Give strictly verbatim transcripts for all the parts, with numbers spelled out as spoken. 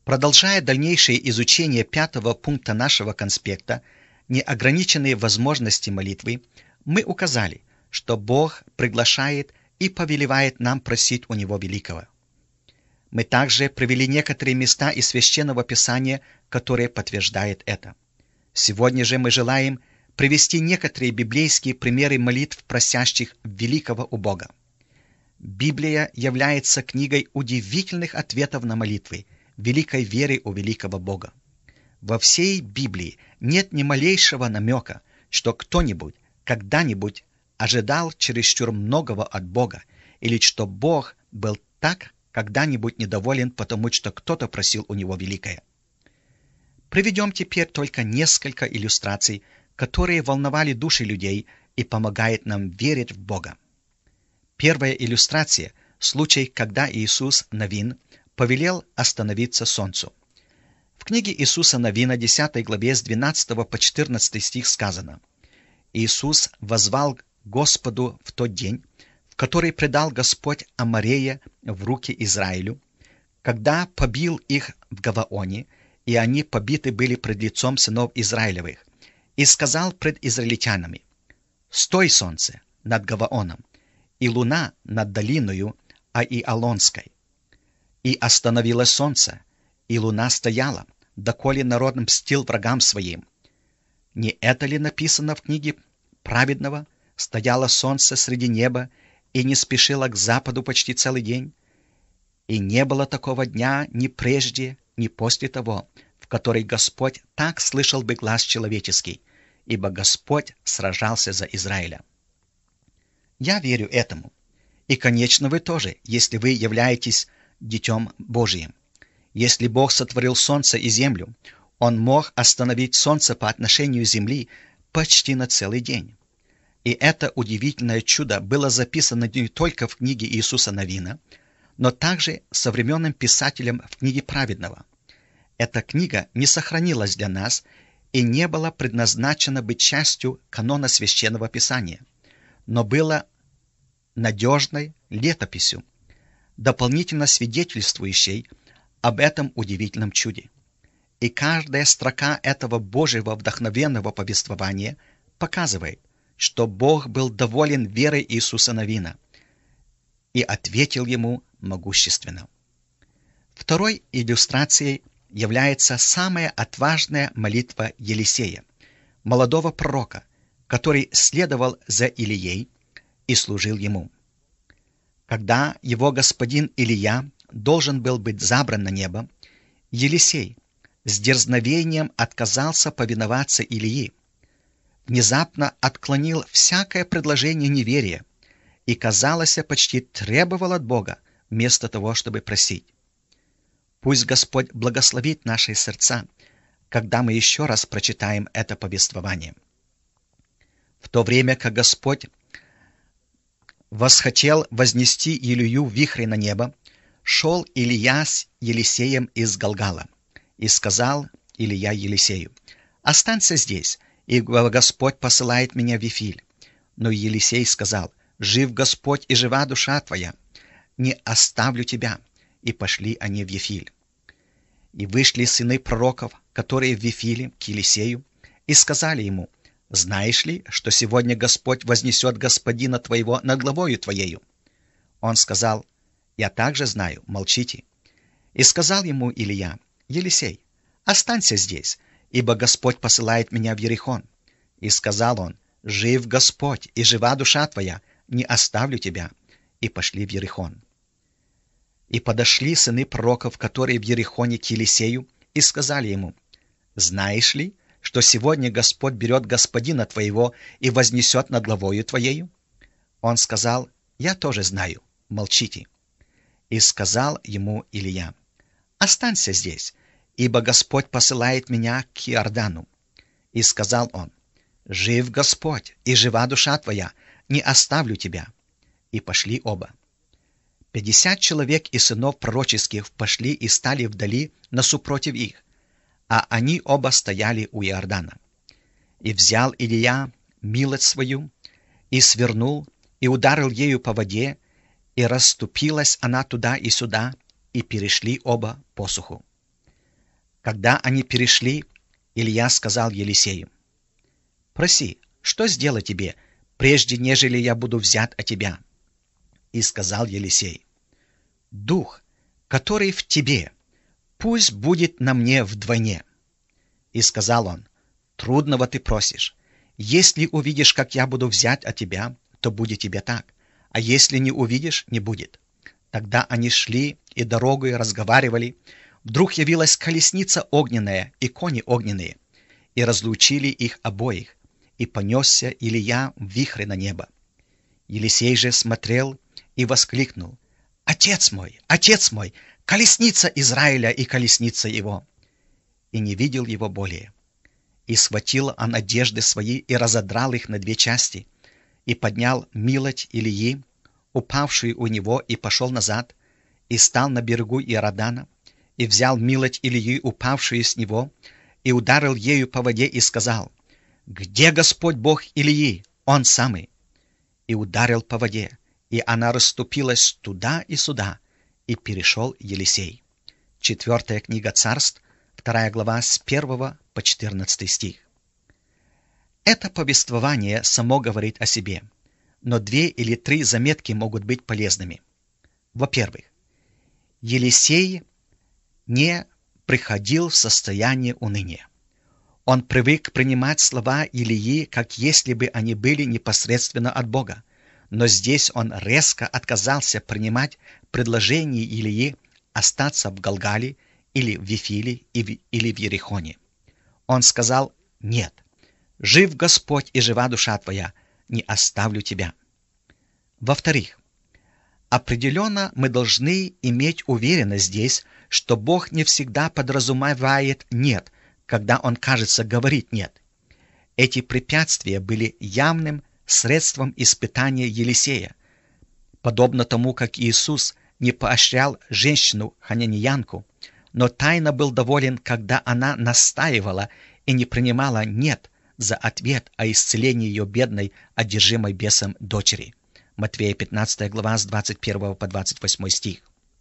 Продолжая дальнейшее изучение пятого пункта нашего конспекта «Неограниченные возможности молитвы», мы указали, что Бог приглашает и повелевает нам просить у Него великого. Мы также привели некоторые места из Священного Писания, которые подтверждают это. Сегодня же мы желаем привести некоторые библейские примеры молитв просящих великого у Бога. Библия является книгой удивительных ответов на молитвы, великой веры у великого Бога. Во всей Библии нет ни малейшего намека, что кто-нибудь когда-нибудь ожидал чересчур многого от Бога, или что Бог был так когда-нибудь недоволен, потому что кто-то просил у Него великое. Приведем теперь только несколько иллюстраций, которые волновали души людей и помогают нам верить в Бога. Первая иллюстрация – случай, когда Иисус Навин повелел остановиться солнцу. В книге Иисуса Навина, десятой главе, с двенадцатого по четырнадцатый стих сказано: «Иисус воззвал Господу в тот день, в который предал Господь Аморея в руки Израилю, когда побил их в Гаваоне, и они побиты были пред лицом сынов Израилевых, и сказал пред израильтянами: «Стой, солнце, над Гаваоном, и луна над долиною Аиалонской». И остановилось солнце, и луна стояла, доколе народ мстил врагам своим. Не это ли написано в книге праведного? Стояло солнце среди неба и не спешило к западу почти целый день. И не было такого дня ни прежде, ни после того, в который Господь так слышал бы глас человеческий, ибо Господь сражался за Израиля. Я верю этому. И, конечно, вы тоже, если вы являетесь Детем Божиим. Если Бог сотворил солнце и землю, Он мог остановить солнце по отношению к земли почти на целый день. И это удивительное чудо было записано не только в книге Иисуса Навина, но также современным писателем в книге праведного. Эта книга не сохранилась для нас и не была предназначена быть частью канона Священного Писания, но была надежной летописью, дополнительно свидетельствующей об этом удивительном чуде. И каждая строка этого Божьего вдохновенного повествования показывает, что Бог был доволен верой Иисуса Навина и ответил ему могущественно. Второй иллюстрацией является самая отважная молитва Елисея, молодого пророка, который следовал за Илией и служил ему. Когда его господин Илия должен был быть забран на небо, Елисей с дерзновением отказался повиноваться Илии, внезапно отклонил всякое предложение неверия и, казалось, почти требовал от Бога вместо того, чтобы просить. Пусть Господь благословит наши сердца, когда мы еще раз прочитаем это повествование. В то время как Господь восхотел вознести Илию в вихре на небо, шел Илия с Елисеем из Галгала, и сказал Илия Елисею: «Останься здесь, ибо Господь посылает меня в Вифиль». Но Елисей сказал: «Жив Господь и жива душа твоя, не оставлю тебя». И пошли они в Вифиль. И вышли сыны пророков, которые в Вифиле, к Елисею, и сказали ему: «Знаешь ли, что сегодня Господь вознесет господина твоего над главою твоею?» Он сказал: «Я также знаю, молчите». И сказал ему Илия: «Елисей, останься здесь, ибо Господь посылает меня в Ерихон». И сказал он: «Жив Господь и жива душа твоя, не оставлю тебя». И пошли в Ерихон. И подошли сыны пророков, которые в Ерихоне, к Елисею, и сказали ему: «Знаешь ли, что сегодня Господь берет господина твоего и вознесет над главою твоею?» Он сказал: «Я тоже знаю, молчите». И сказал ему Илия: «Останься здесь, ибо Господь посылает меня к Иордану». И сказал он: «Жив Господь и жива душа твоя, не оставлю тебя». И пошли оба. Пятьдесят человек из сынов пророческих пошли и стали вдали насупротив их, а они оба стояли у Иордана. И взял Илия милость свою, и свернул, и ударил ею по воде, и расступилась она туда и сюда, и перешли оба посуху. Когда они перешли, Илья сказал Елисею: «Проси, что сделать тебе, прежде нежели я буду взят от тебя?» И сказал Елисей: «Дух, который в тебе, пусть будет на мне вдвойне». И сказал он: «Трудного ты просишь. Если увидишь, как я буду взят от тебя, то будет тебе так, а если не увидишь, не будет». Тогда они шли и дорогой разговаривали. Вдруг явилась колесница огненная и кони огненные, и разлучили их обоих, и понесся Илия в вихре на небо. Елисей же смотрел и воскликнул: «Отец мой, отец мой, колесница Израиля и колесница его!» И не видел его более. И схватил он одежды свои и разодрал их на две части, и поднял милоть Илии, упавшую у него, и пошел назад, и стал на берегу Иордана, и взял милоть Илии, упавшую с него, и ударил ею по воде, и сказал: «Где Господь Бог Илии? Он самый!» И ударил по воде, и она расступилась туда и сюда, и перешел Елисей. Четвертая книга Царств, вторая глава, с первого по четырнадцатый стих. Это повествование само говорит о себе, но две или три заметки могут быть полезными. Во-первых, Елисей не приходил в состояние уныния. Он привык принимать слова Илии, как если бы они были непосредственно от Бога, но здесь он резко отказался принимать предложение Илии остаться в Галгале или в Вифиле или в Ерихоне. Он сказал: «Нет, жив Господь и жива душа твоя, не оставлю тебя». Во-вторых, определенно мы должны иметь уверенность здесь, что Бог не всегда подразумевает «нет», когда Он, кажется, говорит «нет». Эти препятствия были явным средством испытания Елисея, подобно тому, как Иисус не поощрял женщину-хананиянку, но тайно был доволен, когда она настаивала и не принимала «нет» за ответ о исцелении ее бедной, одержимой бесом дочери. Матфея пятнадцатая глава с двадцать первого по двадцать восьмой стих.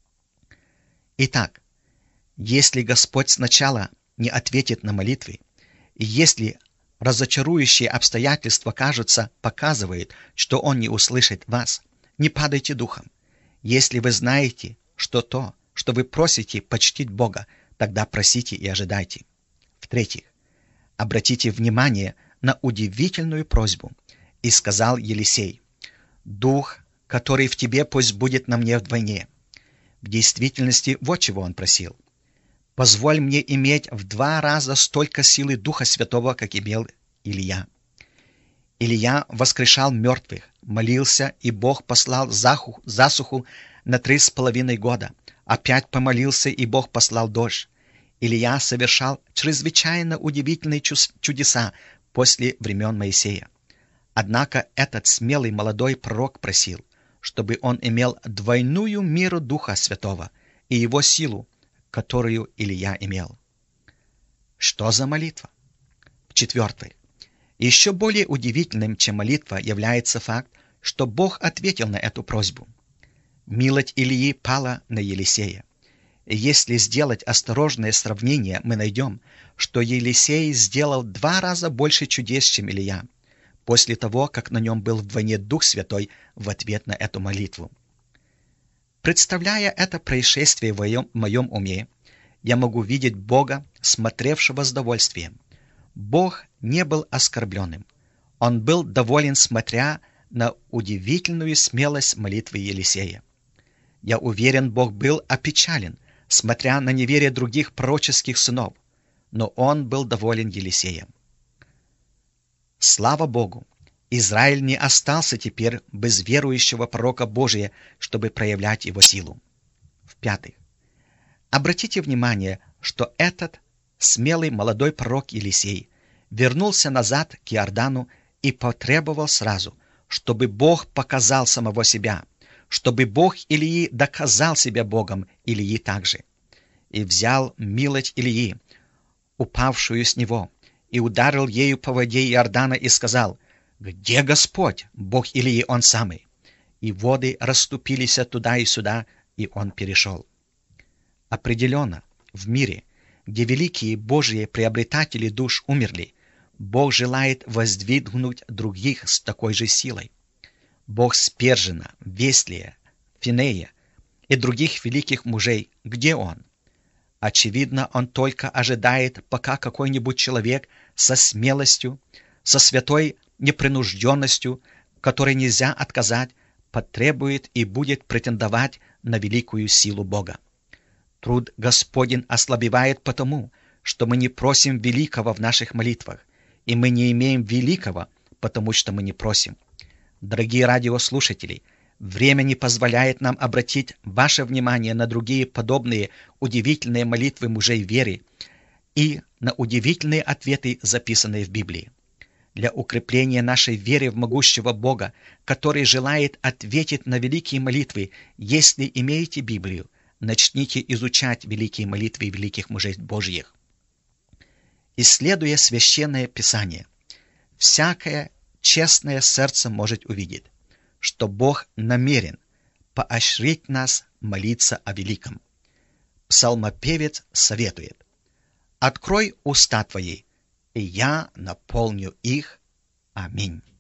Итак, если Господь сначала не ответит на молитвы, и если разочарующие обстоятельства, кажется, показывают, что Он не услышит вас, не падайте духом. Если вы знаете, что то, что вы просите, почтить Бога, тогда просите и ожидайте. В-третьих, обратите внимание на удивительную просьбу. И сказал Елисей: «Дух, который в тебе, пусть будет на мне вдвойне». В действительности, вот чего он просил: «Позволь мне иметь в два раза столько силы Духа Святого, как имел Илия». Илия воскрешал мертвых, молился, и Бог послал засуху на три с половиной года. Опять помолился, и Бог послал дождь. Илия совершал чрезвычайно удивительные чудеса после времен Моисея. Однако этот смелый молодой пророк просил, чтобы он имел двойную меру Духа Святого и его силу, которую Илия имел. Что за молитва? В-четвертых, еще более удивительным, чем молитва, является факт, что Бог ответил на эту просьбу. Милость Илии пала на Елисея. И если сделать осторожное сравнение, мы найдем, что Елисей сделал два раза больше чудес, чем Илия, после того, как на нем был вдвойне Дух Святой в ответ на эту молитву. Представляя это происшествие в моем, в моем уме, я могу видеть Бога, смотревшего с довольствием. Бог не был оскорбленным. Он был доволен, смотря на удивительную смелость молитвы Елисея. Я уверен, Бог был опечален, смотря на неверие других пророческих сынов, но он был доволен Елисеем. Слава Богу! Израиль не остался теперь без верующего пророка Божия, чтобы проявлять его силу. В-пятых, обратите внимание, что этот смелый молодой пророк Елисей вернулся назад к Иордану и потребовал сразу, чтобы Бог показал самого себя, чтобы Бог Илии доказал себя Богом, Илии также. И взял милость Илии, упавшую с него, и ударил ею по воде Иордана и сказал: «Где Господь, Бог Илии, Он самый?» И воды расступились туда и сюда, и он перешел. Определенно, в мире, где великие Божьи приобретатели душ умерли, Бог желает воздвигнуть других с такой же силой. Бог Спержена, Веслия, Финея и других великих мужей, где Он? Очевидно, Он только ожидает, пока какой-нибудь человек со смелостью, со святой непринужденностью, которой нельзя отказать, потребует и будет претендовать на великую силу Бога. Труд Господень ослабевает потому, что мы не просим великого в наших молитвах, и мы не имеем великого, потому что мы не просим. Дорогие радиослушатели, время не позволяет нам обратить ваше внимание на другие подобные удивительные молитвы мужей веры и на удивительные ответы, записанные в Библии. Для укрепления нашей веры в могущего Бога, который желает ответить на великие молитвы, если имеете Библию, начните изучать великие молитвы великих мужей Божьих. Исследуя Священное Писание, всякое честное сердце может увидеть, что Бог намерен поощрить нас молиться о великом. Псалмопевец советует: «Открой уста твои, и я наполню их». Аминь.